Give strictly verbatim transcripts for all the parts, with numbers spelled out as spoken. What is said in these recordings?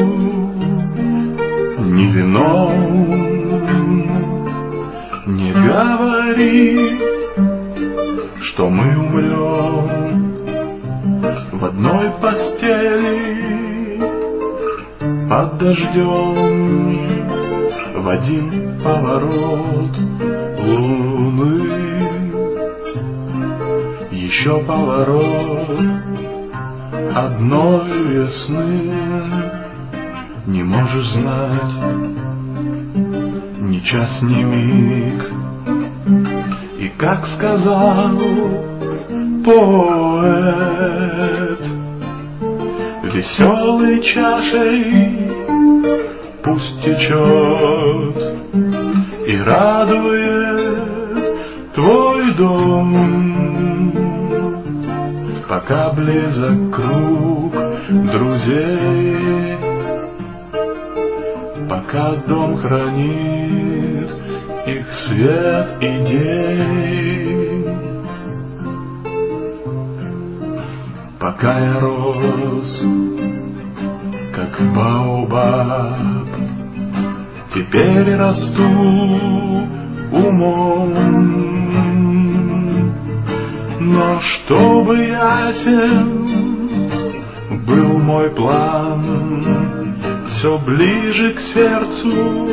ни вином. Не говори, что мы умрем в одной постели под дождем в один поворот луны. Еще поворот одной весны. Не можешь знать ни час, ни миг. И как сказал поэт, веселой чашей пусть течет и радует твой дом, пока близок круг друзей, пока дом хранит их свет и день. Пока я рос, как баобаб, теперь расту умом. Но чтобы ясен был мой план, все ближе к сердцу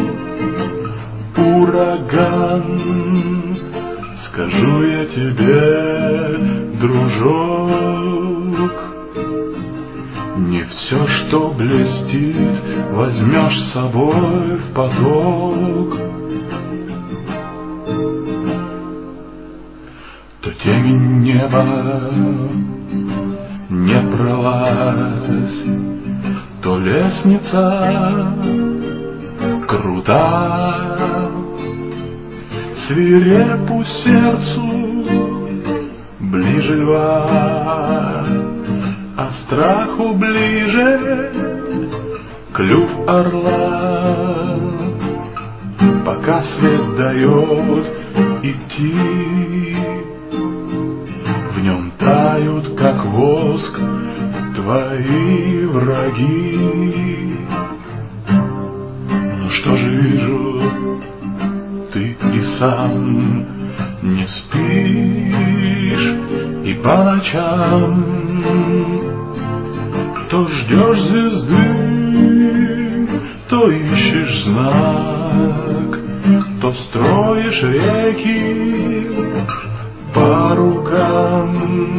ураган. Скажу я тебе, дружок, не все, что блестит, возьмешь с собой в поток. То темень неба не пролазь, то лестница крута, свирепу сердцу ближе льва, а страху ближе клюв орла. Пока свет дает идти, в нем тают, как воск, твои враги. Ну что же вижу, ты и сам не спишь, и по ночам то ждешь звезды, то ищешь знак, то строишь реки по рукам.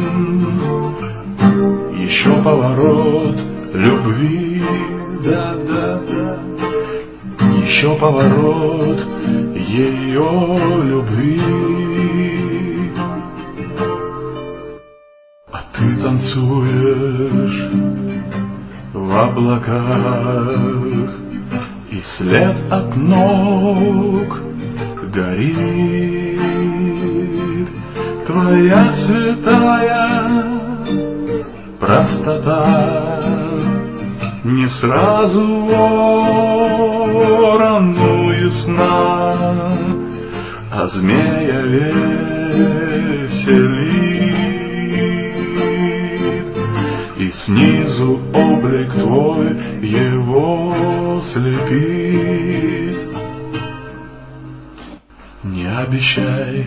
Еще поворот любви, да-да-да, еще поворот ее любви. А ты танцуешь в облаках, и след от ног горит. Твоя святая простота не сразу ворону ясна, а змея веселит, и снизу облик твой его слепит. Не обещай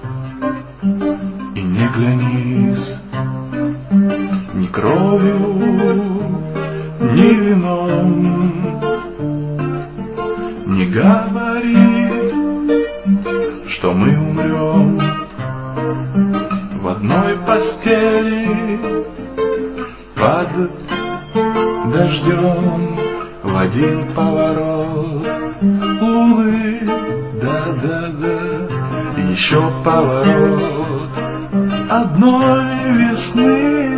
и не клянись ни кровью, ни вином, не говори, что мы умрем в одной постели под дождем в один поворот луны, да-да-да, еще поворот одной весны.